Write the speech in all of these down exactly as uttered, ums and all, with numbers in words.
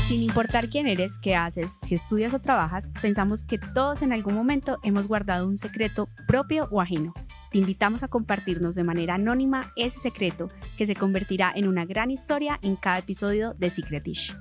Sin importar quién eres, qué haces, si estudias o trabajas, pensamos que todos en algún momento hemos guardado un secreto propio o ajeno. Te invitamos a compartirnos de manera anónima ese secreto que se convertirá en una gran historia en cada episodio de Secretish.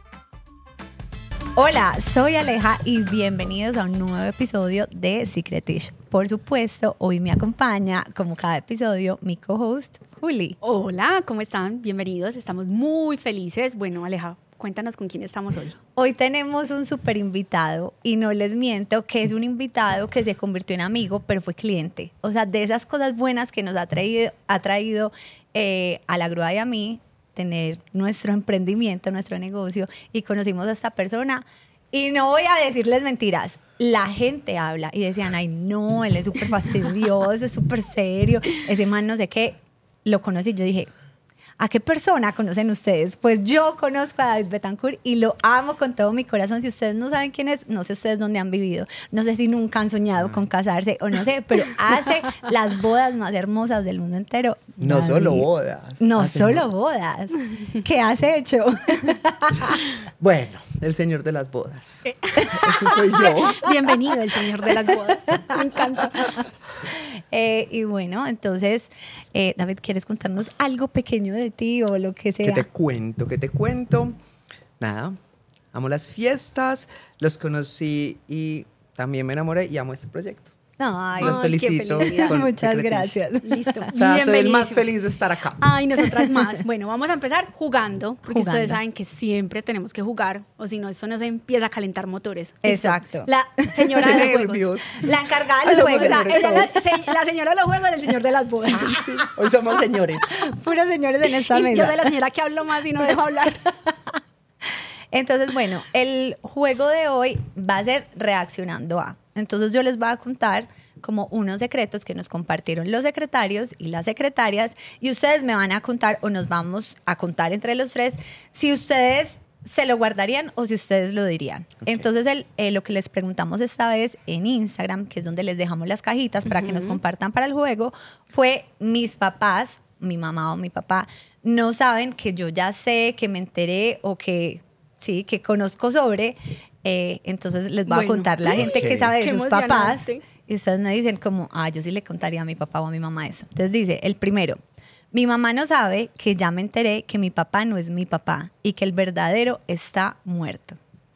Hola, soy Aleja y bienvenidos a un nuevo episodio de Secretish. Por supuesto, hoy me acompaña, como cada episodio, mi co-host, Juli. Hola, ¿cómo están? Bienvenidos, estamos muy felices. Bueno, Aleja, cuéntanos con quién estamos hoy. Hoy tenemos un súper invitado y no les miento que es un invitado que se convirtió en amigo, pero fue cliente. O sea, de esas cosas buenas que nos ha traído, ha traído eh, a la grúa y a mí, tener nuestro emprendimiento, nuestro negocio, y conocimos a esta persona. Y no voy a decirles mentiras, la gente habla y decían, ay no, él es súper fastidioso, es súper serio, ese man no sé qué. Lo conocí, yo dije, ¿a qué persona conocen ustedes? Pues yo conozco a David Betancourt y lo amo con todo mi corazón. Si ustedes no saben quién es, no sé ustedes dónde han vivido, no sé si nunca han soñado con casarse o no sé, pero hace las bodas más hermosas del mundo entero. No David. solo bodas. No Hace solo mu- bodas. ¿Qué has hecho? Bueno, el señor de las bodas. Ese soy yo. Bienvenido, el señor de las bodas. Me encanta. Eh, y bueno, entonces, eh, David, ¿quieres contarnos algo pequeño de ti o lo que sea? ¿Qué te cuento? ¿Qué te cuento? Nada, amo las fiestas, los conocí y también me enamoré y amo este proyecto. Ay, Los Ay, felicito. qué felicidad. con muchas Secretish. gracias. Listo. O sea, soy el más Bienvenidísimo. feliz de estar acá. Ay, nosotras más. Bueno, vamos a empezar jugando, porque Jugando. ustedes saben que siempre tenemos que jugar, o si no, esto no se empieza a calentar motores. ¿Listo? Exacto. La señora Qué de los nervios. juegos. La encargada de Ay, los somos O sea, juegos. señores ella es la, todos. se- la señora de los juegos del señor de las bodas. Sí. Hoy somos señores. Puros señores en esta Y mesa. yo soy la señora que hablo más y no dejo hablar. Entonces, bueno, el juego de hoy va a ser reaccionando a. Entonces yo les voy a contar como unos secretos que nos compartieron los secretarios y las secretarias y ustedes me van a contar o nos vamos a contar entre los tres si ustedes se lo guardarían o si ustedes lo dirían. Okay. Entonces el, eh, lo que les preguntamos esta vez en Instagram, que es donde les dejamos las cajitas para que nos compartan para el juego, fue mis papás, mi mamá o mi papá, no saben que yo ya sé, que me enteré o que sí, que conozco sobre. Eh, entonces les voy Bueno. a contar la gente Ok. que sabe de Qué sus papás. emocionante. Y ustedes me dicen como, ah, yo sí le contaría a mi papá o a mi mamá eso. Entonces dice, el primero, mi mamá no sabe que ya me enteré que mi papá no es mi papá y que el verdadero está muerto.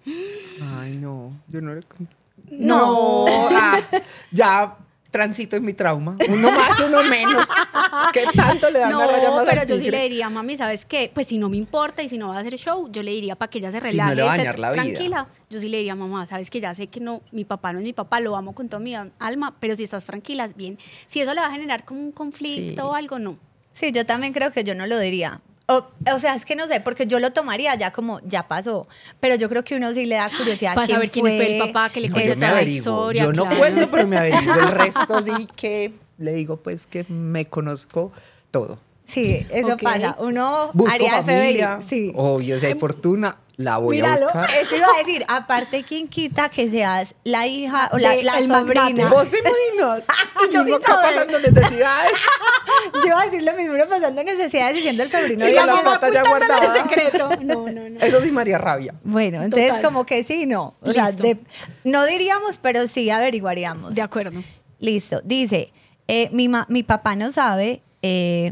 Ay, no, yo no le conté. No. ah, ya transito en mi trauma. Uno más, uno menos. ¿Qué tanto le dan No, la raya más pero al yo sí tigre? le diría, mami, ¿sabes qué? Pues si no me importa y si no va a hacer show, yo le diría para que ella se Si no relaje, le va a esté dañar la vida. tranquila. Yo sí le diría, mamá, ¿sabes que ya sé que no, mi papá no es mi papá, lo amo con toda mi alma, pero si estás tranquila, bien. Si eso le va a generar como un conflicto Sí. o algo, no. Sí, yo también creo que yo no lo diría. O, o sea, es que no sé, porque yo lo tomaría ya como, ya pasó. Pero yo creo que uno sí le da curiosidad. Para saber quién fue el papá, que le No, cuente yo me toda la averiguo. historia. Yo no claro. cuento, pero me averiguo. El resto sí que le digo pues que me conozco todo. Sí, eso Ok. pasa. Uno Busco haría familia. F B I. Sí. Obvio, si hay fortuna, la voy Míralo, a buscar. Eso iba a decir, aparte, ¿quién quita que seas la hija o la, De la el sobrina? magnate. ¿Vos te imaginas? Y yo Yo sin acá saber. pasando necesidades. Yo iba a decir lo mismo, uno pasando necesidades diciendo el sobrino. Y de la la mamá mamá. plata ya ocultándole el guardada. secreto. No, no, no. Eso sí me haría rabia. Bueno, entonces Total. como que sí, no. O sea, Listo. de- no diríamos, pero sí averiguaríamos. De acuerdo. Listo. Dice, eh, mi, ma- mi papá no sabe... eh,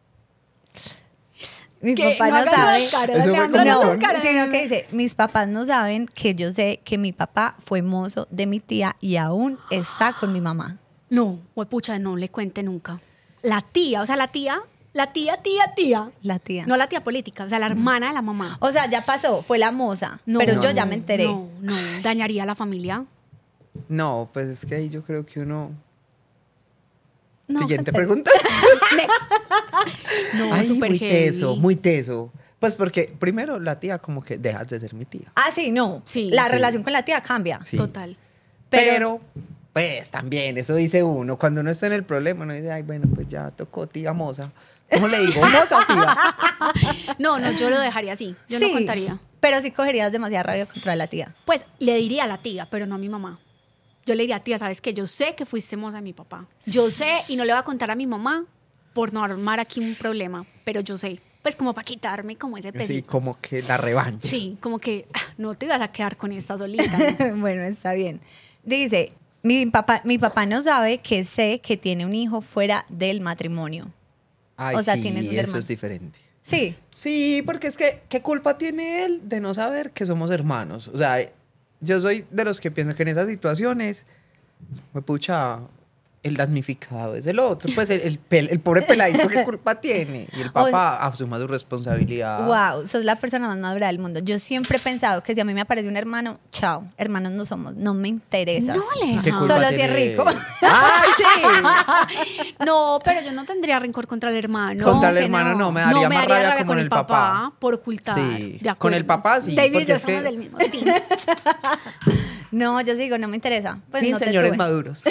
mi Que papá no, hagas sabe... las caras, Eso fue Alejandro, como no No, hagas con- caras. sino que dice, mis papás no saben que yo sé que mi papá fue mozo de mi tía y aún está con mi mamá. No, pucha, no le cuente nunca. La tía, o sea, la tía, la tía, tía, tía. La tía. No la tía política, o sea, la hermana de la mamá. O sea, ya pasó, fue la moza, No, pero no, yo ya no, me enteré. No, no, dañaría a la familia. No, pues es que ahí yo creo que uno... No, Siguiente gente. pregunta. Next. No, Ay, súper muy teso, heavy. muy teso. Pues porque primero la tía como que dejas de ser mi tía. Ah, sí, no. Sí. la Sí. relación con la tía cambia. Sí. Total. Pero, pues también, eso dice uno. Cuando uno está en el problema, uno dice, ay, bueno, pues ya tocó tía moza. ¿Cómo le digo? Moza, tía. No, no, yo lo dejaría así. Yo Sí, no contaría. Pero sí cogerías demasiada rabia contra la tía. Pues le diría a la tía, pero no a mi mamá. Yo le diría, tía, ¿sabes qué? Yo sé que fuiste moza de mi papá. Yo sé y no le voy a contar a mi mamá por no armar aquí un problema, pero yo sé. Pues como para quitarme como ese pesito. Sí, como que la revancha. Sí, como que ah, no te vas a quedar con esta solita. ¿no? Bueno, está bien. Dice, mi papá, mi papá no sabe que sé que tiene un hijo fuera del matrimonio. Ay, O sea, sí, tiene sus eso hermanos. es diferente. Sí. Sí, porque es que, ¿qué culpa tiene él de no saber que somos hermanos? O sea, yo soy de los que piensan que en esas situaciones, me pucha, el damnificado es el otro. Pues el, el, pel- el pobre peladito, ¿qué culpa tiene? Y el papá asuma su responsabilidad. Wow, sos la persona más madura del mundo. Yo siempre he pensado que si a mí me aparece un hermano, chao, hermanos no somos, no me interesa. No, Aleja. ¿Qué culpa Solo si es tiene rico. él? ¡Ay, sí! No, pero yo no tendría rencor contra el hermano. Contra el que hermano no. no, me daría no me más daría rabia rabia como con en el papá. por ocultar. Sí, De acuerdo. con el papá sí, David y porque yo es somos que- del mismo team. No, yo digo, no me interesa. Pues Sí, no te señores tuve. maduros.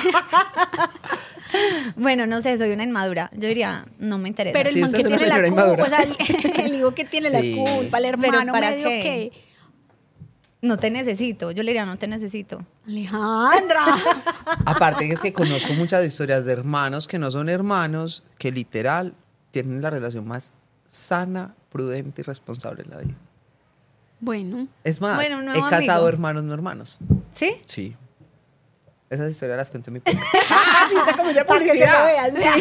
Bueno, no sé, soy una inmadura. Yo diría, no me interesa. Pero el Sí, man usted que es una tiene la señora culpa, inmadura. o sea, el, el hijo que tiene Sí. la culpa, el hermano ¿para medio qué? que... No te necesito. Yo le diría, no te necesito. Alejandra. Aparte es que conozco muchas historias de hermanos que no son hermanos, que literal tienen la relación más sana, prudente y responsable en la vida. Bueno, Es más, Bueno, un he nuevo casado amigo. hermanos no hermanos. ¿Sí? Sí. Esas historias las cuento en mi podcast. ¡Ah! Sí, esa comida de Para que te lo publicidad. veas.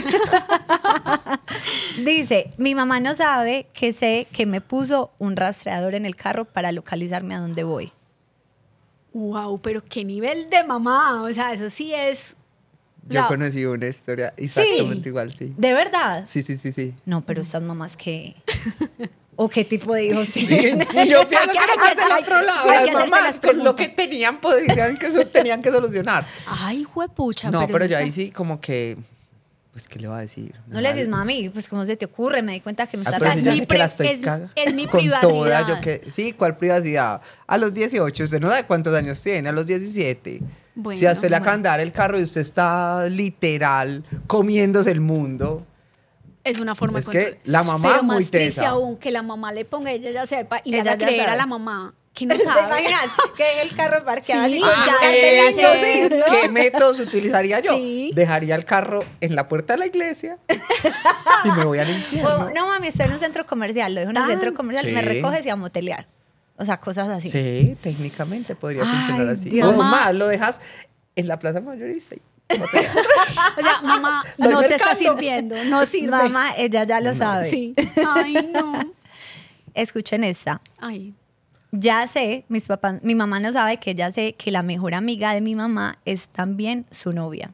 Dice, mi mamá no sabe que sé que me puso un rastreador en el carro para localizarme a dónde voy. wow, pero qué nivel de mamá. O sea, eso sí es... o Yo sea, conocí una historia exactamente Sí. igual, sí. ¿De verdad? Sí, sí, sí, sí. No, pero estas mamás que... ¿O qué tipo de hijos Y tienen? yo O sea, pienso que que hay era que más del hacer- otro lado. hay que Las hacerse mamás las con lo preguntas. que tenían, podían que, so- tenían que solucionar. Ay, juepucha. No, pero eso yo ahí está- sí como que, pues, ¿qué le va a decir? No le Nada. dices, mami, pues ¿cómo se te ocurre? Me di cuenta que me Ah, estás pero sea, si es yo mi sé que la pri- estoy es- caga- es mi con privacidad. toda, yo que, sí, ¿cuál privacidad? A los dieciocho, usted no sabe cuántos años tiene, a los diecisiete. Bueno, si a usted le bueno. acaban de dar el carro y usted está literal comiéndose el mundo. Es una forma Es de que control. la mamá Pero muy más triste tesa. aún que la mamá le ponga, ella ya sepa y le Ella haga ya creer sabe. a la mamá que no ¿Te sabe. imaginas? Que el carro parqueado Sí, así con ya su de cartera la Eso sí, haciendo. ¿qué métodos utilizaría yo? Sí. Dejaría el carro en la puerta de la iglesia y me voy al infierno. O, no, mami, estoy en un centro comercial. Lo dejo en el Ah, centro comercial, sí. me recoges y a motelear. O sea, cosas así. Sí, técnicamente podría Ay, funcionar así. Dios. O Mamá. más, lo dejas en la plaza mayorista y botea. O sea, mamá, Soy no te está mercando. sirviendo, no sirve. Mamá, ella ya lo sabe. Sí. Ay, no. Escuchen esta. Ay, Ya sé, mis papás, mi mamá no sabe que ya sé que la mejor amiga de mi mamá es también su novia.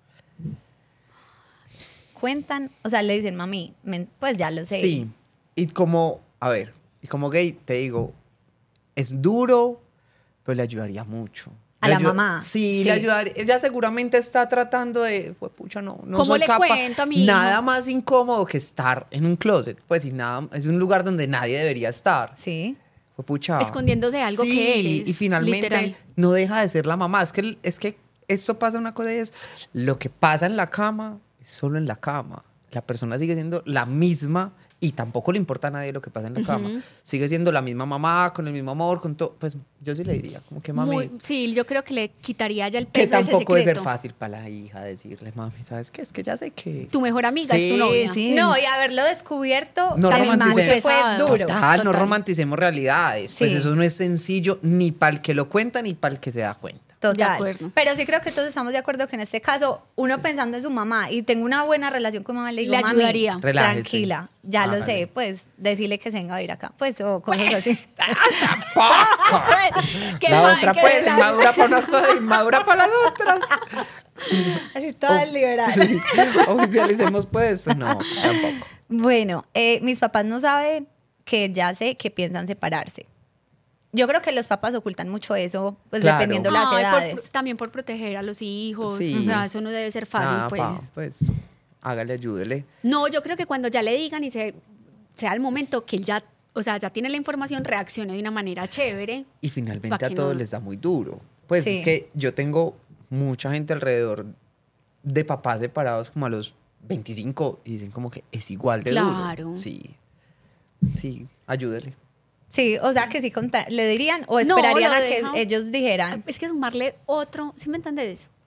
Cuentan, o sea, le dicen, mami, men- pues ya lo sé. Sí, y como, a ver, y como gay te digo, es duro, pero le ayudaría mucho. A Le la ayu- mamá, Sí, sí. le ayudaría. Ella seguramente está tratando de, pues pucha, no, no ¿Cómo soy le capaz. cuento a mi hijo? Nada más incómodo que estar en un closet. Pues y nada, es un lugar donde nadie debería estar. Sí. Pues, pucha. Escondiéndose de algo Sí, que eres, y finalmente literal. no deja de ser la mamá. Es que, es que esto pasa una cosa y es lo que pasa en la cama es solo en la cama. La persona sigue siendo la misma y tampoco le importa a nadie lo que pasa en la cama. Sigue siendo la misma mamá, con el mismo amor, con todo. Pues yo sí le diría, como que mami, muy- sí, yo creo que le quitaría ya el que peso de ese tampoco debe ser secreto. fácil para la hija decirle, mami, ¿sabes qué? Es que ya sé que... Tu mejor amiga es Sí, tu novia. sí. No, y haberlo descubierto No también más romanticemos. que fue Pesado. duro. Total, no Total. romanticemos realidades. Pues Sí. eso no es sencillo ni para el que lo cuenta ni para el que se da cuenta. Total. De acuerdo. Pero sí creo que todos estamos de acuerdo que en este caso, uno pensando en su mamá y tengo una buena relación con mamá, le digo, Le mami, ayudaría. Relájese. tranquila, ya lo Hágale. sé, pues decirle que se venga a ir acá, pues o cosas así. ¡Tampoco! Qué La mal, otra qué pues mal. inmadura para unas cosas y inmadura para las otras. Así toda liberal. Sí. Oficialicemos pues. No, tampoco. Bueno, eh, mis papás no saben que ya sé que piensan separarse. Yo creo que los papás ocultan mucho eso, pues Claro. dependiendo las Ay, por- edades. también por proteger a los hijos. Sí. O sea, eso no debe ser fácil, Nada, pues. pa, pues hágale, ayúdele. No, yo creo que cuando ya le digan y se, sea el momento que él ya, o sea, ya tiene la información, reaccione de una manera chévere. Y finalmente Pa' a que todos no. les da muy duro. Pues Sí. es que yo tengo mucha gente alrededor de papás separados como a los veinticinco y dicen como que es igual de Claro. duro. Sí. Sí, ayúdele. Sí, o sea que sí conta- le dirían o No, esperarían lo a que deja. ellos dijeran. Es que sumarle otro, ¿sí me entiendes?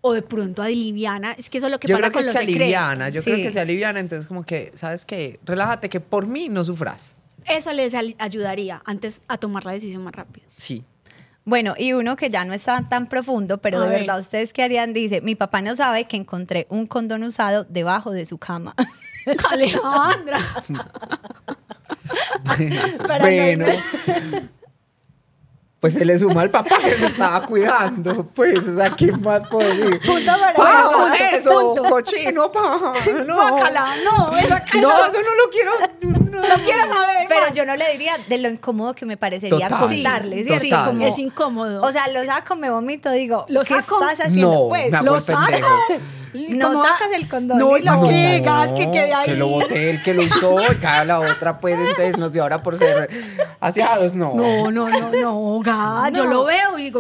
o de pronto aliviana. Es que eso es lo que Yo pasa creo que con es los que secretos. aliviana, yo Sí. creo que se aliviana, entonces como que, ¿sabes qué? Relájate que por mí no sufras. Eso les al- ayudaría antes a tomar la decisión más rápido. Sí. Bueno, y uno que ya no está tan profundo, pero A de ver. verdad, ¿ustedes qué harían? Dice, mi papá no sabe que encontré un condón usado debajo de su cama. Alejandra. Bueno, pues se le suma al papá que se estaba cuidando. Pues, o sea, ¿quién más puede decir? Punto para ¡Ah, punto, eso, punto. cochino, pa! No, Guácala, no, eso acá no, no. eso no lo quiero. No, No quiero saber. Pero más. yo no le diría de lo incómodo que me parecería Total. contarle, Sí, ¿cierto? Sí, total. Como- es incómodo. o sea, lo saco, me vomito, digo, Lo ¿qué saco. estás haciendo? No, pues, me hago lo el pendejo. no ¿Cómo? sacas el condón No, y lo no, botas. ¿qué? Gas que quede ahí. Que lo boté el que lo usó y cada la otra, pues, entonces nos dio ahora por ser aseados. No. No, no, no, no, ga, yo No. lo veo y digo,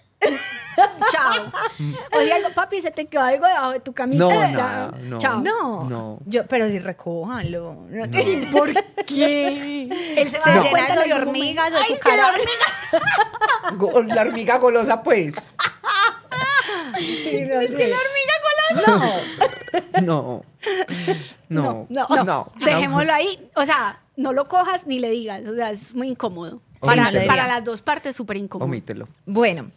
chao. O digo, papi, se te quedó algo debajo de tu camisa. No, Ya, nada, no. Chao. No, No. Yo, pero si recójanlo. No. ¿Y por qué? Él se va Se a dar llena cuenta eso en de algún hormigas momento. o Ay, es que la cucarachas. Go- La hormiga golosa, pues. Sí, no, Es sí. que la hormiga golosa. No. No. No, No. no. Dejémoslo ahí. O sea, no lo cojas ni le digas. O sea, es muy incómodo. Para, Omítelo. para las dos partes, súper incómodo. Omítelo. Bueno,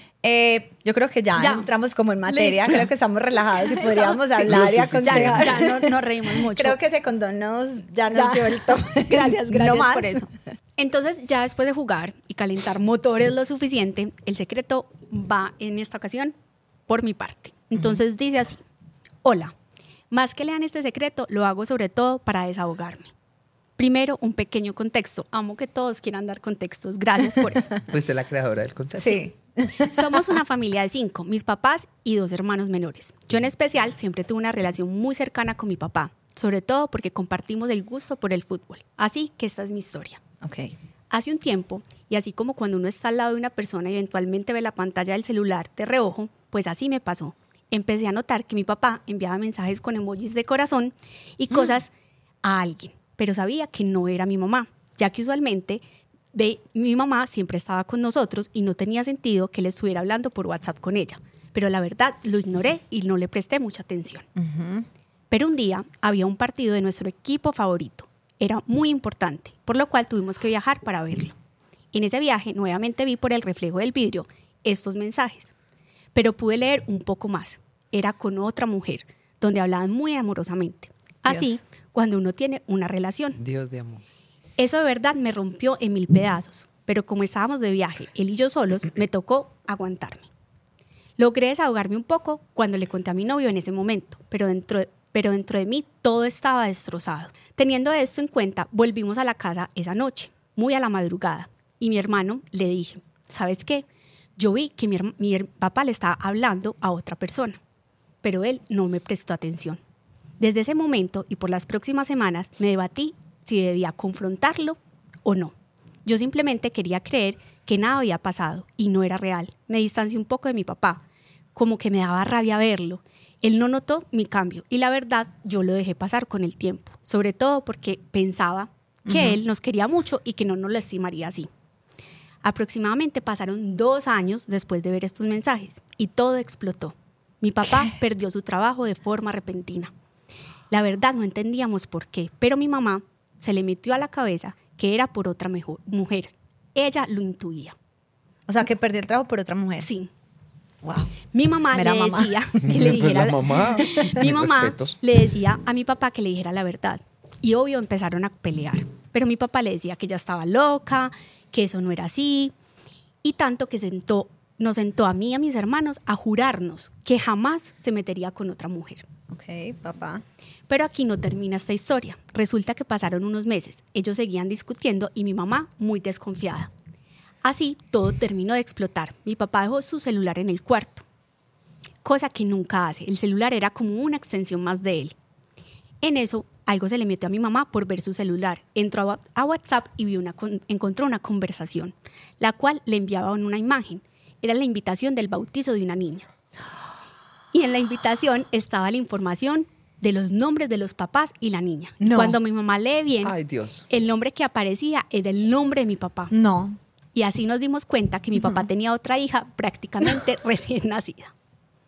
eh, yo creo que ya, Ya. entramos como en materia. Listo. Creo que estamos relajados y podríamos Sí, hablar y lo aconsejar. Ya, ya no, nos reímos mucho. Creo que ese condón nos, ya nos Ya. dio el toque. Gracias, gracias No más. por eso. Entonces, ya después de jugar y calentar motores lo suficiente, el secreto va en esta ocasión por mi parte. Entonces dice así: hola, más que lean este secreto, lo hago sobre todo para desahogarme. Primero, un pequeño contexto. Amo que todos quieran dar contextos. Gracias por eso. Pues es la creadora del concepto. Sí. Somos una familia de cinco, mis papás y dos hermanos menores. Yo en especial siempre tuve una relación muy cercana con mi papá, sobre todo porque compartimos el gusto por el fútbol. Así que esta es mi historia. Ok. Hace un tiempo, y así como cuando uno está al lado de una persona y eventualmente ve la pantalla del celular de reojo, pues así me pasó. Empecé a notar que mi papá enviaba mensajes con emojis de corazón y cosas a alguien, pero sabía que no era mi mamá, ya que usualmente ve, mi mamá siempre estaba con nosotros y no tenía sentido que él estuviera hablando por WhatsApp con ella. Pero la verdad lo ignoré y no le presté mucha atención. Pero un día había un partido de nuestro equipo favorito. Era muy importante, por lo cual tuvimos que viajar para verlo. En ese viaje nuevamente vi por el reflejo del vidrio estos mensajes, pero pude leer un poco más. Era con otra mujer, donde hablaban muy amorosamente. Así, Dios. cuando uno tiene una relación. Dios de amor. Eso de verdad me rompió en mil pedazos, pero como estábamos de viaje, él y yo solos, me tocó aguantarme. Logré desahogarme un poco cuando le conté a mi novio en ese momento, pero dentro, pero dentro de mí todo estaba destrozado. Teniendo esto en cuenta, volvimos a la casa esa noche, muy a la madrugada, y mi hermano le dije, ¿sabes qué? Yo vi que mi, her- mi her- papá le estaba hablando a otra persona, pero él no me prestó atención. Desde ese momento y por las próximas semanas me debatí si debía confrontarlo o no. Yo simplemente quería creer que nada había pasado y no era real. Me distancié un poco de mi papá, como que me daba rabia verlo. Él no notó mi cambio y la verdad yo lo dejé pasar con el tiempo, sobre todo porque pensaba que él nos quería mucho y que no nos lastimaría así. Aproximadamente pasaron dos años después de ver estos mensajes y todo explotó. Mi papá perdió su trabajo de forma repentina. La verdad no entendíamos por qué, pero mi mamá se le metió a la cabeza que era por otra mejo- mujer. Ella lo intuía. O sea, que perdió el trabajo por otra mujer. Sí. Wow. Mi mamá Mera le mamá. decía que le Pues dijera la mamá. mi mamá Respetos. le decía a mi papá que le dijera la verdad. Y obvio empezaron a pelear. Pero mi papá le decía que ella estaba loca, que eso no era así. Y tanto que sentó, nos sentó a mí y a mis hermanos a jurarnos que jamás se metería con otra mujer. Ok, papá. Pero aquí no termina esta historia. Resulta que pasaron unos meses. Ellos seguían discutiendo y mi mamá muy desconfiada. Así, todo terminó de explotar. Mi papá dejó su celular en el cuarto, cosa que nunca hace. El celular era como una extensión más de él. En eso, algo se le metió a mi mamá por ver su celular. Entró a, a WhatsApp y vio una con- encontró una conversación, la cual le enviaban una imagen. Era la invitación del bautizo de una niña. Y en la invitación estaba la información de los nombres de los papás y la niña. Y No. cuando mi mamá lee bien, Ay, Dios. el nombre que aparecía era el nombre de mi papá. No. Y así nos dimos cuenta que mi papá tenía otra hija prácticamente recién nacida.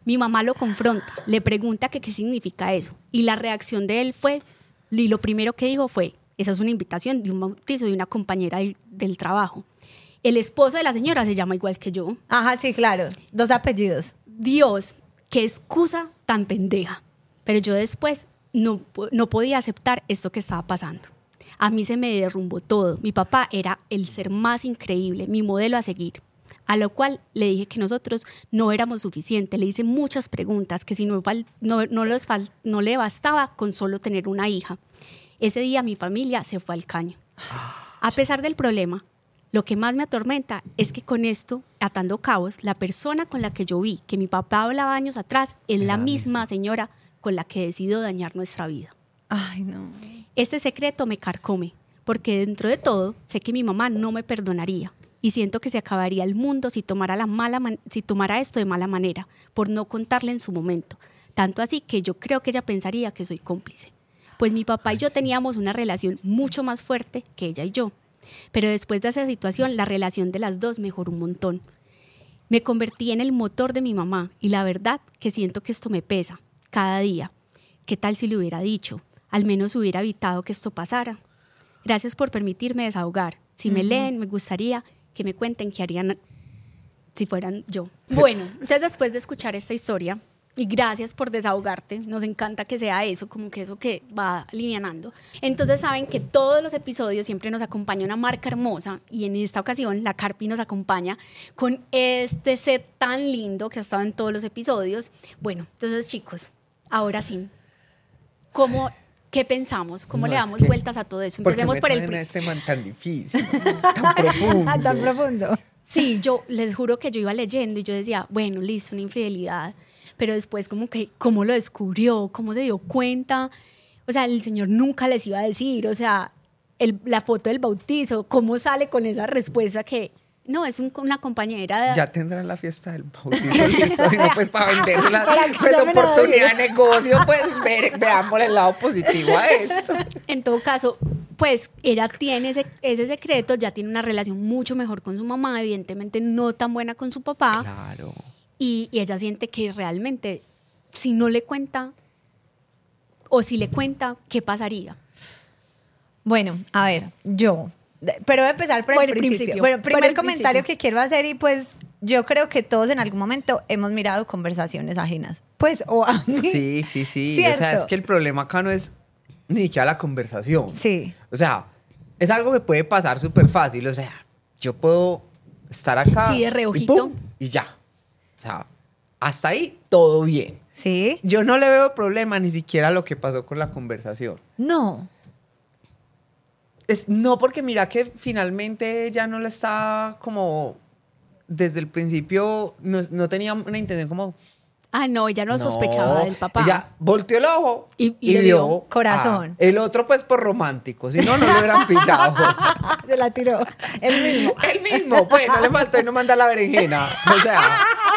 Mi mamá lo confronta, le pregunta que qué significa eso. Y la reacción de él fue, y lo primero que dijo fue, esa es una invitación de un bautizo de una compañera del, del trabajo. El esposo de la señora se llama igual que yo. Ajá, sí, claro. Dos apellidos. Dios, qué excusa tan pendeja. Pero yo después no, no podía aceptar esto que estaba pasando. A mí se me derrumbó todo. Mi papá era el ser más increíble, mi modelo a seguir. A lo cual le dije que nosotros no éramos suficientes. Le hice muchas preguntas, que si no, no, no, les fal, no le bastaba con solo tener una hija. Ese día mi familia se fue al caño. A pesar del problema, lo que más me atormenta es que con esto, atando cabos, la persona con la que yo vi que mi papá hablaba años atrás es la misma señora con la que decidió dañar nuestra vida. Ay, no. Este secreto me carcome, porque dentro de todo sé que mi mamá no me perdonaría y siento que se acabaría el mundo si tomara, la mala man- si tomara esto de mala manera, por no contarle en su momento. Tanto así que yo creo que ella pensaría que soy cómplice. Pues mi papá y yo teníamos una relación mucho más fuerte que ella y yo. Pero después de esa situación, la relación de las dos mejoró un montón. Me convertí en el motor de mi mamá y la verdad que siento que esto me pesa cada día. ¿Qué tal si le hubiera dicho? Al menos hubiera evitado que esto pasara. Gracias por permitirme desahogar. Si me uh-huh. leen, me gustaría que me cuenten qué harían si fueran yo. Bueno, entonces después de escuchar esta historia, y gracias por desahogarte, nos encanta que sea eso, como que eso que va alivianando. Entonces saben que todos los episodios siempre nos acompaña una marca hermosa y en esta ocasión la Carpi nos acompaña con este set tan lindo que ha estado en todos los episodios. Bueno, entonces chicos, ahora sí, ¿cómo, ¿qué pensamos? ¿Cómo no, le damos que, vueltas a todo eso? Empecemos por el... ¿Por qué me ese man tan difícil, tan profundo? Tan profundo. Sí, yo les juro que yo iba leyendo y yo decía, bueno, listo, una infidelidad, pero después como que, ¿cómo lo descubrió? ¿Cómo se dio cuenta? O sea, el Señor nunca les iba a decir, o sea, el, la foto del bautizo, ¿cómo sale con esa respuesta que, no, es un, una compañera? De... Ya tendrán la fiesta del bautizo listo, y no pues para venderla, pues oportunidad de negocio, pues ve, veamos el lado positivo a esto. En todo caso, pues ella tiene ese, ese secreto, ya tiene una relación mucho mejor con su mamá, evidentemente no tan buena con su papá. Claro. Y, y ella siente que realmente, si no le cuenta, o si le cuenta, ¿qué pasaría? Bueno, a ver, yo, pero voy a empezar por, por el, el principio. principio. Bueno, primer el comentario principio. que quiero hacer y pues yo creo que todos en algún momento hemos mirado conversaciones ajenas. Pues, o a mí. Sí, sí, sí. ¿Cierto? O sea, es que el problema acá no es ni siquiera la conversación. Sí. O sea, es algo que puede pasar súper fácil. O sea, yo puedo estar acá. Sí, de reojito. Y, ¡pum! Y ya. O sea, hasta ahí todo bien. Sí. Yo no le veo problema ni siquiera a lo que pasó con la conversación. No. Es, no, porque mira que finalmente ella no la estaba como... Desde el principio no, no tenía una intención como... Ah, no, ella no, no sospechaba del papá. Ella volteó el ojo y, y, y le dio corazón. Ah, el otro pues por romántico, si no, no lo hubieran pillado. Se la tiró. El mismo. El mismo, pues no le faltó y no manda la berenjena. O sea.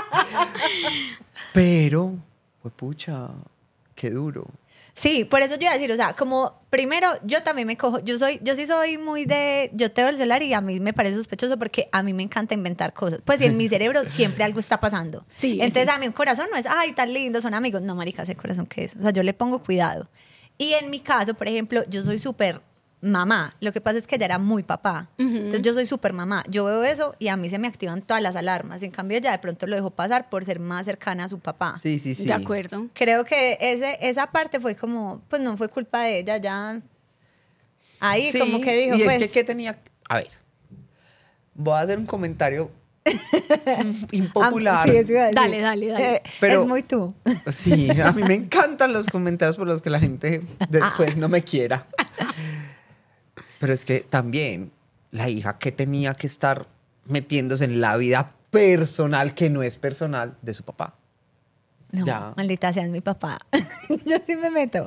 Pero, pues pucha, qué duro. Sí, por eso yo iba a decir, o sea, como primero yo también me cojo, yo soy, yo sí soy muy de, yo te veo el celular y a mí me parece sospechoso porque a mí me encanta inventar cosas. Pues en mi cerebro siempre algo está pasando. Sí, entonces sí. a mí un corazón no es, ay, tan lindo, son amigos. No, marica, ese corazón ¿qué es? O sea, yo le pongo cuidado. Y en mi caso, por ejemplo, yo soy súper mamá. Lo que pasa es que ella era muy papá. Uh-huh. Entonces yo soy súper mamá. Yo veo eso y a mí se me activan todas las alarmas. En cambio ella de pronto lo dejó pasar por ser más cercana a su papá. Sí, sí, sí. De acuerdo. Creo que ese, esa parte fue como, pues no fue culpa de ella, ya ahí sí, como que dijo, y pues... es que ¿qué tenía? A ver, voy a hacer un comentario impopular. Sí, eso iba a decir. Dale, dale, dale. Eh, Pero, es muy tú. Sí, a mí me encantan los comentarios por los que la gente después no me quiera. Pero es que también la hija que tenía que estar metiéndose en la vida personal que no es personal de su papá. No, ya. Maldita sea, es mi papá. Yo sí me meto.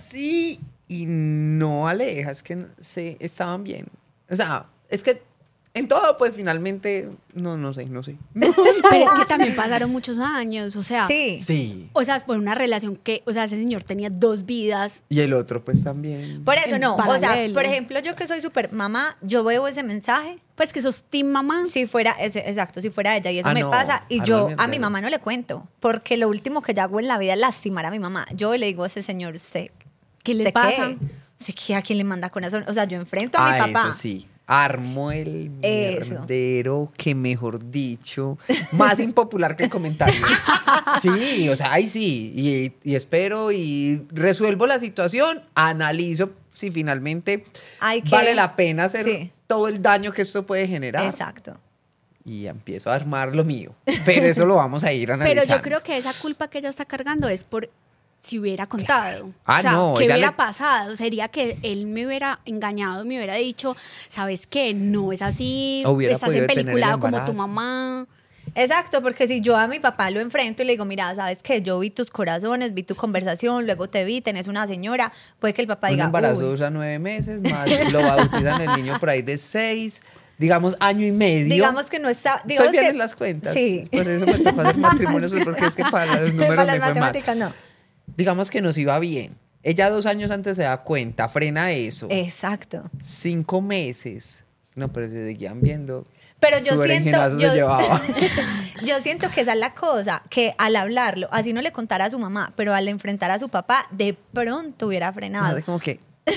Sí y no, Aleja, es que se estaban bien. O sea, es que en todo, pues finalmente, no, no sé, no sé. Pero es que también pasaron muchos años, o sea, Sí. Sí. o sea, por una relación que, o sea, ese señor tenía dos vidas. Y el otro, pues también. Por eso En no. O sea, paralelo. por ejemplo, yo que soy súper mamá, yo veo ese mensaje. Pues que sos team mamá. Si fuera, ese- exacto, si fuera ella y eso Ah, me no. pasa y Ah, yo no, a mi mierda. mamá no le cuento, porque lo último que yo hago en la vida es lastimar a mi mamá. Yo le digo a ese señor, ¿usted ¿Qué le usted pasa? qué? ¿Usted qué? ¿A quién le manda corazón? O sea, yo enfrento a Ah, mi papá. eso sí. Armó el Eso. mierdero que, mejor dicho, más impopular que el comentario. Sí, o sea, ahí sí. Y, y espero y resuelvo la situación, analizo si finalmente Hay que- vale la pena hacer Sí. todo el daño que esto puede generar. Exacto. Y empiezo a armar lo mío. Pero eso lo vamos a ir Pero analizando. yo creo que esa culpa que ella está cargando es por si hubiera contado. Ah, o sea, no, ¿qué ella hubiera le- pasado? Sería que él me hubiera engañado, me hubiera dicho, ¿sabes qué? No es así, Hubiera estás podido detener el empeliculado como tu embarazo. mamá. Exacto, porque si yo a mi papá lo enfrento y le digo, mira, sabes que yo vi tus corazones, vi tu conversación, luego te vi, tenés una señora, puede que el papá Un diga, embarazo uy, dura nueve meses, más lo bautizan el niño por ahí de seis, digamos año y medio. digamos que no está, Estoy digamos bien que en las cuentas. Sí. Por eso me tocó hacer matrimonios, porque es que para los números Para me las fue mal. matemáticas no. Digamos que nos iba bien. Ella dos años antes se da cuenta, frena eso. Exacto. Cinco meses. No, pero se seguían viendo. Pero yo Su siento, berenjenazo se yo, llevaba. yo siento que esa es la cosa, que al hablarlo, así no le contara a su mamá, pero al enfrentar a su papá, de pronto hubiera frenado. Así como que,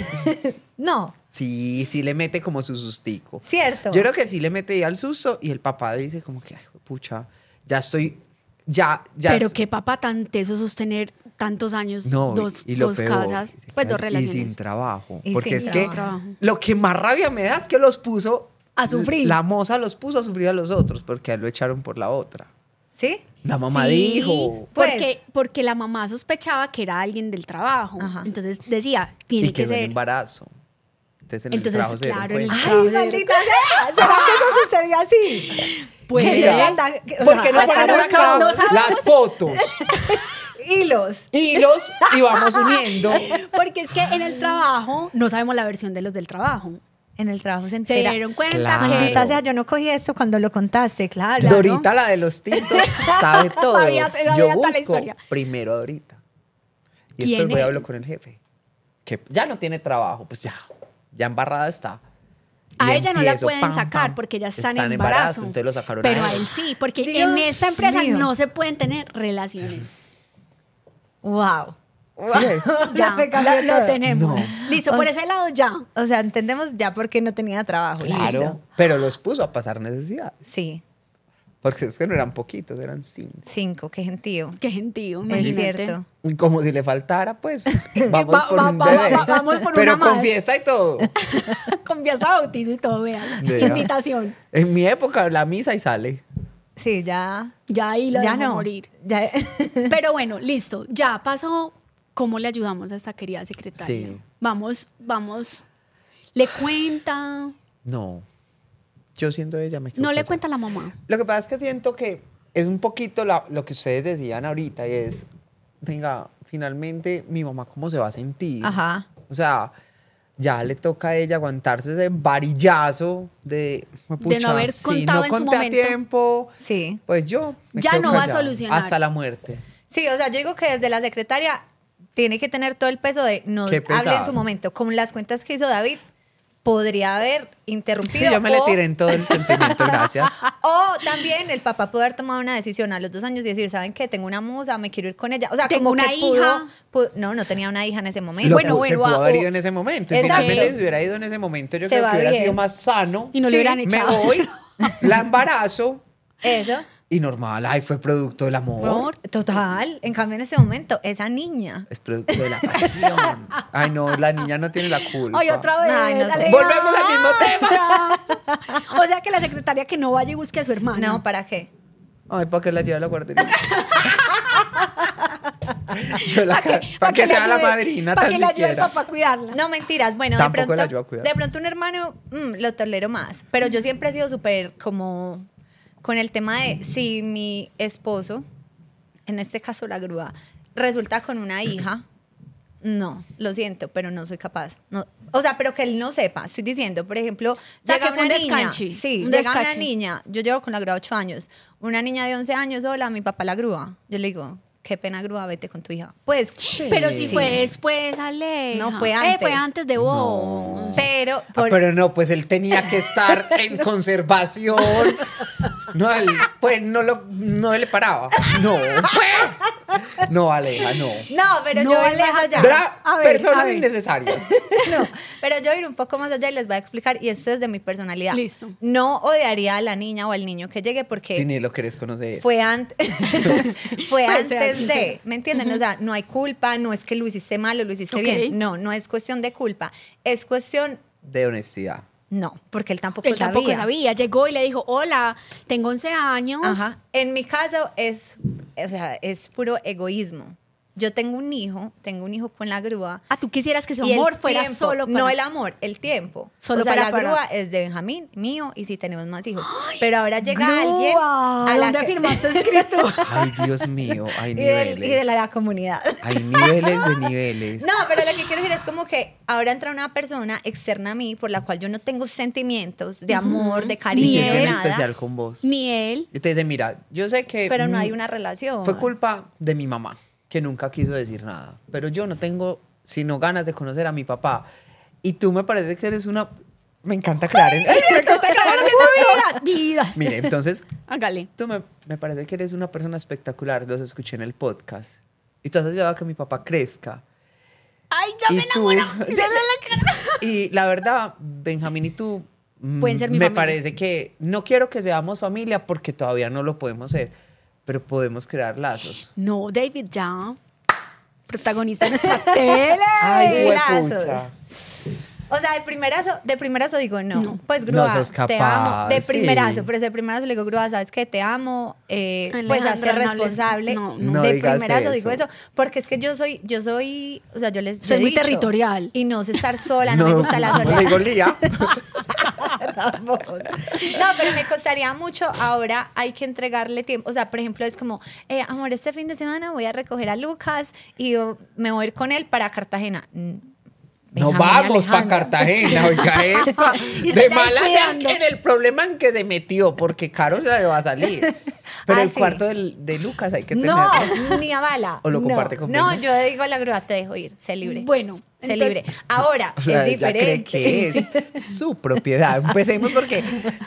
No, sí, sí le mete como su sustico. cierto. Yo creo que sí le mete ya el susto y el papá dice como que, ay, pucha, ya estoy, ya, ya. Pero es- qué papá tan teso sostener tantos años, No, dos, y lo dos peor, casas, y se pues queda dos relaciones. Y sin trabajo. Y Porque sin es que trabajo. lo que más rabia me da es que los puso A sufrir. La moza los puso a sufrir a los otros porque a él lo echaron por la otra. ¿Sí? La mamá Sí, dijo. Pues- porque, porque la mamá sospechaba que era alguien del trabajo. Ajá. Entonces decía, tiene Y que quedó en ser. embarazo. Entonces en el Entonces, trabajo se dieron claro, en el cuenta. trabajo ¡Ay, de- maldita sea! ¿Será que eso sucedió así? Pues, Que Mira, se anda- que- o ¿por qué sea, no hasta ponemos no- acá no sabemos las fotos, hilos. hilos y vamos uniendo? Porque es que en el trabajo no sabemos la versión de los del trabajo. En el trabajo se Se entera. dieron cuenta Claro. Maldita que sea, yo no cogí esto cuando lo contaste, claro. Dorita, la de los tintos, sabe todo. Sabía- sabía Yo toda la busco historia. primero a Dorita. Y ¿Quién después voy a es? hablar con el jefe. Que ya no tiene trabajo, pues ya, ya embarrada está. a Y ella no la empiezo, pueden pam, sacar pam, porque ella está, está en embarazo. entonces lo sacaron Pero a a él. él sí, porque Dios en esta empresa mío. no se pueden tener relaciones. Wow. Sí es. Ya, Me cambió la- lo todo. tenemos. No. Listo, O por sea- ese lado ya. O sea, entendemos ya por qué no tenía trabajo. Claro, Listo. pero los puso a pasar necesidad. Sí, Porque es que no eran poquitos, eran cinco. cinco, qué gentío. Qué gentío, Es imagínate. cierto. Como si le faltara, pues vamos Va- por va- un va- bebé. va- vamos por pero una con más. fiesta y todo. Con fiesta de bautizo y todo, vean. Vea. Invitación. En mi época, la misa y sale. Sí, ya. Ya ahí lo ya dejó no. morir. Ya. Pero bueno, listo. Ya pasó. ¿Cómo le ayudamos a esta querida secretaria? Sí. Vamos, vamos. ¿Le cuenta? No. Yo siendo ella me quedo No le callado. cuenta a la mamá. Lo que pasa es que siento que es un poquito la- lo que ustedes decían ahorita y es, venga, finalmente mi mamá cómo se va a sentir. Ajá. O sea, ya le toca a ella aguantarse ese varillazo de, De no haber si contado no en su conté a momento. tiempo, Sí. pues yo me Ya quedo no va a callado solucionar. hasta la muerte. Sí, o sea, yo digo que desde la secretaria tiene que tener todo el peso de no Qué hable en pesado. su momento. Con las cuentas que hizo David, podría haber interrumpido. Sí, yo me le o- tiré en todo el sentimiento, gracias. O también el papá pudo haber tomado una decisión a los dos años y decir, ¿saben qué? Tengo una musa, me quiero ir con ella. O sea, Tengo como una que pudo- hija. pudo- no, no tenía una hija en ese momento. Lo Bueno, pu- se bueno, pudo ah, haber o- ido en ese momento. Y Exacto. finalmente si hubiera ido en ese momento, yo Se creo va que hubiera bien. sido más sano. Y no Sí. le hubieran Me echado. voy, la embarazo Eso. y normal. Ay, fue producto del amor. Amor. Total. En cambio, en ese momento, esa niña. Es producto de la pasión. Ay, no, la niña no tiene la culpa. Ay, otra vez. Ay, no sé. dale. Volvemos al mismo tema. O sea que la secretaria que no vaya y busque a su hermana. No, ¿para qué? Ay, ¿para qué la lleva a la guardería? Yo la ¿Para ca- pa' que sea la madrina Para tan que le ayude el siquiera. papá a cuidarla. No, mentiras. Bueno, Tampoco de pronto, la ayudo a cuidar. de pronto un hermano mm, lo tolero más. Pero yo siempre he sido súper como con el tema de si mi esposo, en este caso la grúa, resulta con una hija, No, lo siento, pero no soy capaz. No, o sea, pero que él no sepa. Estoy diciendo, por ejemplo, sea, llega que fue una un niña. descanche, Sí, un llega una descache. niña. Yo llevo con la grúa ocho años. Una niña de once años, hola, mi papá la grúa. Yo le digo, qué pena grúa, vete con tu hija. Pues, Pero si Sí. fue después, Ale. No, fue Eh, antes. fue antes de vos. pero... Ah, por- pero no, pues él tenía que estar en conservación. No, él, pues no, lo, no le paraba. No, pues. No, Aleja, no. No, pero No, yo voy más Aleja, allá. Dra- a ver, personas a ver. innecesarias. No, pero yo voy a ir un poco más allá y les voy a explicar, y esto es de mi personalidad. Listo. No odiaría a la niña o al niño que llegue porque... Si ni lo querés conocer. Fue, antes fue Pues sea antes sincera. de, ¿me entienden? O sea, no hay culpa, no es que lo hiciste mal o lo hiciste Ok. bien. No, no es cuestión de culpa. Es cuestión, De honestidad. no, porque él tampoco Él sabía. tampoco sabía. Llegó y le dijo, hola, tengo once años. Ajá. En mi caso es, o sea, es puro egoísmo. Yo tengo un hijo, tengo un hijo con la grúa. Ah, tú quisieras que su y el amor fuera tiempo, solo para... No el amor, el tiempo. Solo o sea, para- la para- grúa es de Benjamín, mío, y si tenemos más hijos. Pero ahora llega Grúa, alguien a la ¿dónde que- firmaste escrito? Ay, Dios mío, hay y, del- niveles. y de la comunidad. Hay niveles de niveles. No, pero lo que quiero decir es como que ahora entra una persona externa a mí por la cual yo no tengo sentimientos de amor, de Y cariño, Ni siente de él. en nada. especial con vos. Ni él. Y te dice, mira, yo sé que... Pero no mm, hay una relación. Fue culpa de mi mamá, que nunca quiso decir nada. Pero yo no tengo sino ganas de conocer a mi papá. Y tú me parece que eres una... Me encanta crear en... me encanta crear en Vidas, vidas. Mire, entonces, Hágale. tú me, me parece que eres una persona espectacular. Los escuché en el podcast. Y tú has ayudado a que mi papá crezca. Ay, ya Y me tú- enamoró. Ya me la cara. Y la verdad, Benjamín y tú... mm, Pueden ser mi Me familia. parece que... No quiero que seamos familia porque todavía no lo podemos ser. Pero podemos crear lazos. No, David, ya. Protagonista de nuestra tele. Ay, lazos. huepucha. O sea, de primerazo, de primerazo digo no. No. Pues grúa, No sos te capaz, amo. De sí. primerazo, pero de primerazo le digo grúa, ¿sabes qué? Te amo. Eh, pues Alejandra, hacer no les- responsable. no, no. No de digas primerazo digo eso. eso. Porque es que yo soy, yo soy, o sea, yo les yo Soy he muy dicho, territorial. Y no sé estar sola, no, me gusta la no soledad. le digo Lía. Tampoco. No, pero me costaría mucho. Ahora hay que entregarle tiempo. O sea, por ejemplo, es como, eh, amor, este fin de semana voy a recoger a Lucas y yo me voy a ir con él para Cartagena. Mm, No Benjamín vamos para Alejandra. Cartagena, oiga esto. Y se De está mala cuidando. en el problema en que se metió, porque Caro se le va a salir. Pero Ah, el sí. cuarto del- de Lucas hay que tener. No, ni a bala. ¿O lo No. comparte con No, Benja? yo digo a la grúa, te dejo ir, sé libre. Bueno, sé entonces- libre. Ahora, O sea, es ella cree diferente. que es su propiedad. Empecemos porque...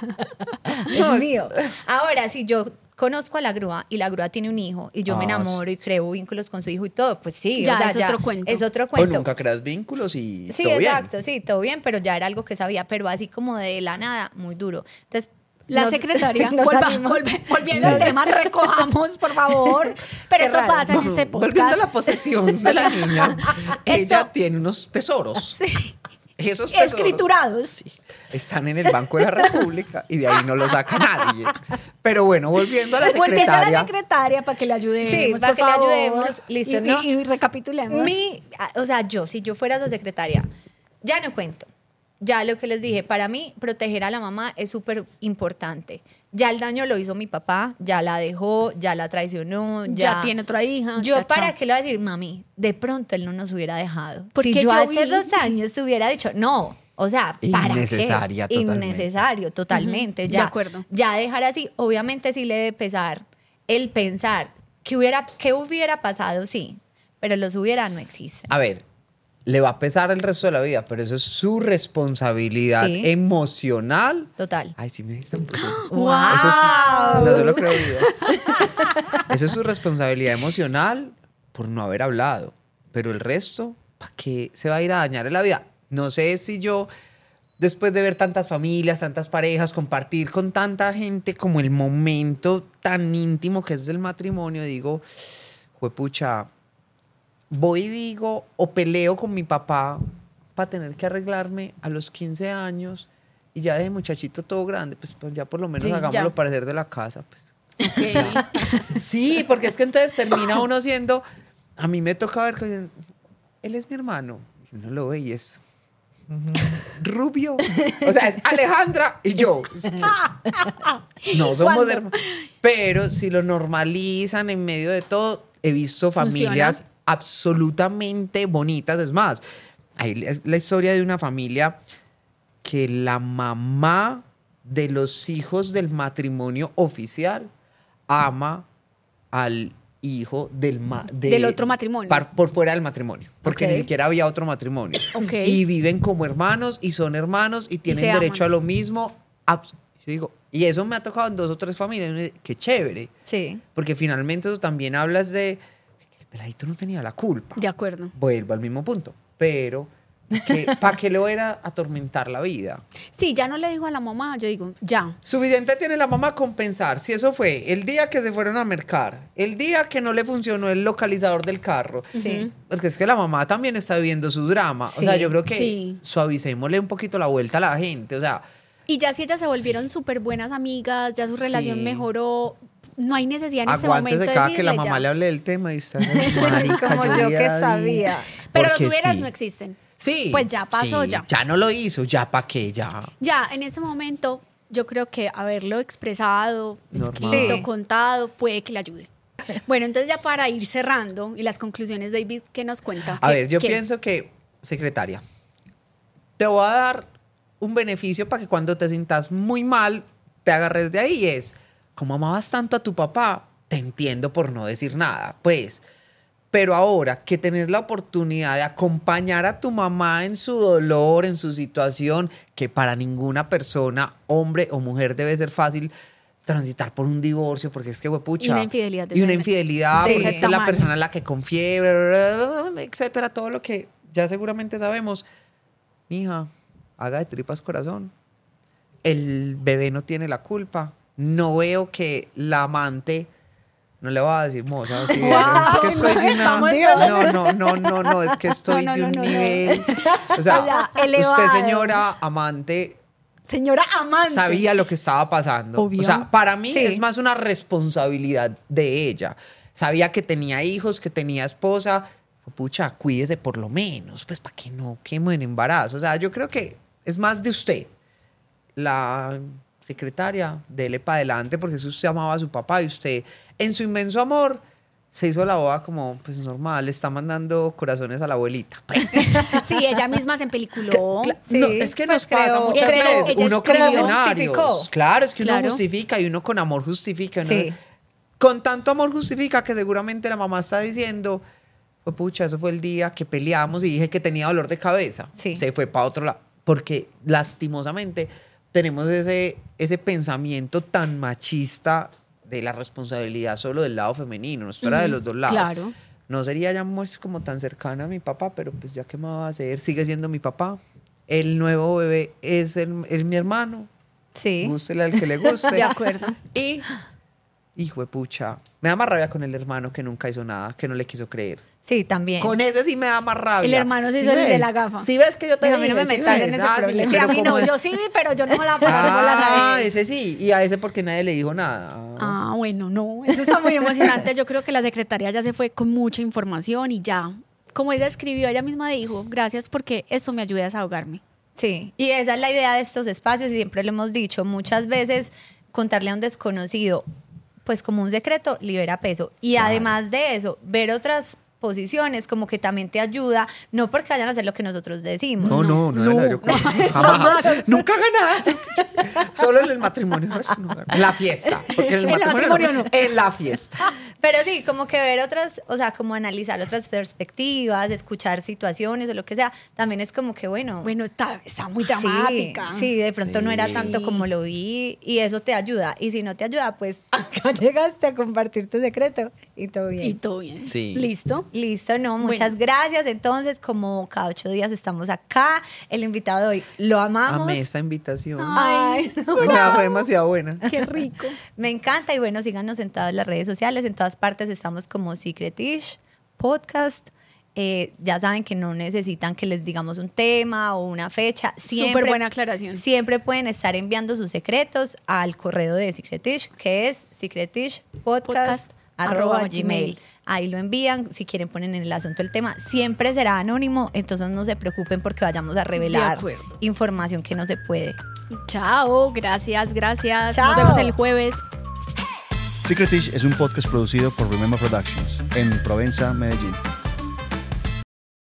No, Es mío. Ahora, si yo conozco a la grúa y la grúa tiene un hijo y yo me Ah, enamoro y creo vínculos con su hijo y todo, pues sí, Ya, o sea, es ya otro cuento. es otro O cuento. nunca creas vínculos y Sí, todo bien. exacto, sí, todo bien, pero ya era algo que sabía, pero así como de la nada, muy duro. Entonces, La nos- secretaria, nos vuelva- salimos- volve- volviendo al tema, recojamos, por favor. Pero Qué eso raro. pasa en este podcast. Volviendo a la posesión de la niña, ella Eso- tiene unos tesoros. Sí. Esos tesoros Escriturados. están en el Banco de la República y de ahí no lo saca nadie. Pero bueno, volviendo a la Volviendo a la secretaria. secretaria para que le ayudemos. Sí, para por que le favor. ayudemos, listo, Y, ¿no? y- y recapitulemos. Mi, o sea, yo, si yo fuera esa secretaria, ya no cuento. Ya lo que les dije, para mí, proteger a la mamá es súper importante. Ya el daño lo hizo mi papá, ya la dejó, ya la traicionó, ya, ya tiene otra hija. Yo, ya, ¿para chao. qué le voy a decir, mami? De pronto él no nos hubiera dejado. Porque si yo, yo hace vi- dos años te hubiera dicho, no. O sea, ¿para Innecesaria qué? totalmente. Innecesario, totalmente. Ujú, ya, de acuerdo. Ya dejar así, obviamente sí le debe pesar el pensar que hubiera, que hubiera pasado, sí, pero los hubiera no existen. A ver, le va a pesar el resto de la vida, pero eso es su responsabilidad Sí. emocional. Total. Ay, sí me diste un poco. ¡Wow! Eso es, no solo creo vidas. Eso es su responsabilidad emocional por no haber hablado. Pero el resto, ¿para qué se va a ir a dañar en la vida? No sé si yo, después de ver tantas familias, tantas parejas, compartir con tanta gente como el momento tan íntimo que es el matrimonio, digo, juepucha, voy y digo, o peleo con mi papá para tener que arreglarme a los quince años y ya de muchachito todo grande, pues, pues ya por lo menos Sí, hagámoslo ya. parecer de la casa, pues. Ok. Sí, porque es que entonces termina uno siendo, a mí me toca ver que él es mi hermano, y uno lo ve y es rubio, o sea, es Alejandra y yo. Es que no somos ¿Cuándo? hermanos, pero si lo normalizan en medio de todo, he visto Funciona. familias absolutamente bonitas. Es más, hay la historia de una familia que la mamá de los hijos del matrimonio oficial ama al hijo del, ma de, del otro matrimonio. Par, por fuera del matrimonio, porque Okay. ni siquiera había otro matrimonio. Okay. Y viven como hermanos y son hermanos y tienen se derecho aman. a lo mismo. Yo digo, y eso me ha tocado en dos o tres familias. Qué chévere. Sí. Porque finalmente eso también hablas de que el peladito no tenía la culpa. De acuerdo. Vuelvo al mismo punto. Pero, ¿para qué le voy a atormentar la vida? Sí, ya no le dijo a la mamá, yo digo, ya. Suficiente tiene la mamá compensar. Si eso fue el día que se fueron a mercar, el día que no le funcionó el localizador del carro. Sí. Porque es que la mamá también está viviendo su drama. Sí, o sea, yo creo que sí. suavicémosle un poquito la vuelta a la gente. O sea, Y ya si ellas se volvieron súper buenas amigas, ya su relación Sí. mejoró, no hay necesidad en este momento aguántese de cada que la decirle mamá ya. le hable del tema y está marica, Como yo que vi ahí". sabía. Pero los Porque hubieras sí. no existen. Sí. Pues ya pasó, sí, ya. Ya no lo hizo, ya para qué, ya. Ya, en ese momento, yo creo que haberlo expresado, Normal. escrito, Sí. contado, puede que le ayude. Bueno, entonces ya para ir cerrando y las conclusiones, David, ¿qué nos cuenta? A ¿Qué- ver, yo qué? pienso que, secretaria, te voy a dar un beneficio para que cuando te sientas muy mal, te agarres de ahí. Y es, como amabas tanto a tu papá, te entiendo por no decir nada. Pues, pero ahora que tenés la oportunidad de acompañar a tu mamá en su dolor, en su situación, que para ninguna persona, hombre o mujer, debe ser fácil transitar por un divorcio, porque es que, huepucha. Y una infidelidad de Y una esa- infidelidad, Sí, porque es está que la mal. persona en la que confíe, etcétera, todo lo que ya seguramente sabemos. Mija, haga de tripas corazón. El bebé no tiene la culpa. No veo que la amante, no le voy a decir moza, sí, Wow, es que estoy de una, estamos- no, no, no, no, no, es que estoy No, no, de un no, no, no. nivel, o sea, O sea, elevado. usted señora amante Señora amante. sabía lo que estaba pasando. Obvio. O sea, para mí Sí. es más una responsabilidad de ella. Sabía que tenía hijos, que tenía esposa. Pucha, cuídese por lo menos, pues para que no queme en embarazo. O sea, yo creo que es más de usted. La secretaria, dele para adelante, porque si usted amaba a su papá y usted, en su inmenso amor, se hizo la boda como, pues normal, le está mandando corazones a la abuelita. Pues, Sí, ella misma se empeliculó. Cla- Sí, no, es que pues nos pasa creo- muchas creo- veces. ella Uno crea escribió. escenarios. Justificó. Claro, es que uno Claro. justifica y uno con amor justifica. ¿no? Sí. Con tanto amor justifica que seguramente la mamá está diciendo, pues pucha, eso fue el día que peleamos y dije que tenía dolor de cabeza. Sí. Se fue para otro lado. Porque lastimosamente tenemos ese, ese pensamiento tan machista de la responsabilidad solo del lado femenino. Esto era de los dos lados. Claro. No sería ya pues, como tan cercana a mi papá, pero pues ya qué me va a hacer, sigue siendo mi papá. El nuevo bebé es, el, es mi hermano. Sí. Gústele al que le guste. De acuerdo. Y, hijo de pucha, me da más rabia con el hermano que nunca hizo nada, que no le quiso creer. Sí, también. Con ese sí me da más rabia. El hermano se hizo el de la gafa. Si ves que yo te Pues a mí no dije, me ¿sí metas ves? en ese Ah, sí, problema. Sí, a pero mí no, como- yo sí vi, pero yo no me la paraba bolas a Ah, ese. ese sí. Y a ese porque nadie le dijo nada. Ah, bueno, no, eso está muy emocionante. Yo creo que la secretaria ya se fue con mucha información y ya, como ella escribió, ella misma dijo, gracias porque eso me ayuda a desahogarme. Sí, y esa es la idea de estos espacios y siempre lo hemos dicho, muchas veces contarle a un desconocido, pues como un secreto, libera peso. Y Claro. además de eso, ver otras posiciones como que también te ayuda, no porque vayan a hacer lo que nosotros decimos. No, no, no, no, no, yo creo- jamás. Nunca gana. Solo en el matrimonio. eso no gana. En la fiesta. Porque en el En el matrimonio, matrimonio no, no. En la fiesta. Pero sí, como que ver otras, o sea, como analizar otras perspectivas, escuchar situaciones o lo que sea, también es como que bueno. Bueno, está, está muy Sí, dramática. Sí, de pronto no era Sí. tanto como lo vi y eso te ayuda. Y si no te ayuda, pues acá llegaste a compartir tu secreto y todo bien. Y todo bien. Sí. ¿Listo? Listo, no, Bueno. muchas gracias. Entonces, como cada ocho días estamos acá, el invitado de hoy lo amamos. Amé esta invitación. Ay, O sea, fue demasiado buena. Qué rico. me encanta y bueno, síganos en todas las redes sociales, en todas partes estamos como Secretish Podcast. Eh, ya saben que no necesitan que les digamos un tema o una fecha. Siempre, Súper buena aclaración. Siempre pueden estar enviando sus secretos al correo de Secretish, que es secretishpodcast Podcast, arroba arroba gmail. gmail. Ahí lo envían, si quieren ponen en el asunto el tema. Siempre será anónimo, entonces no se preocupen porque vayamos a revelar acuerdo. información que no se puede. Chao, gracias, gracias. Chao. Nos vemos el jueves. Secretish es un podcast producido por Remember Productions en Provenza, Medellín.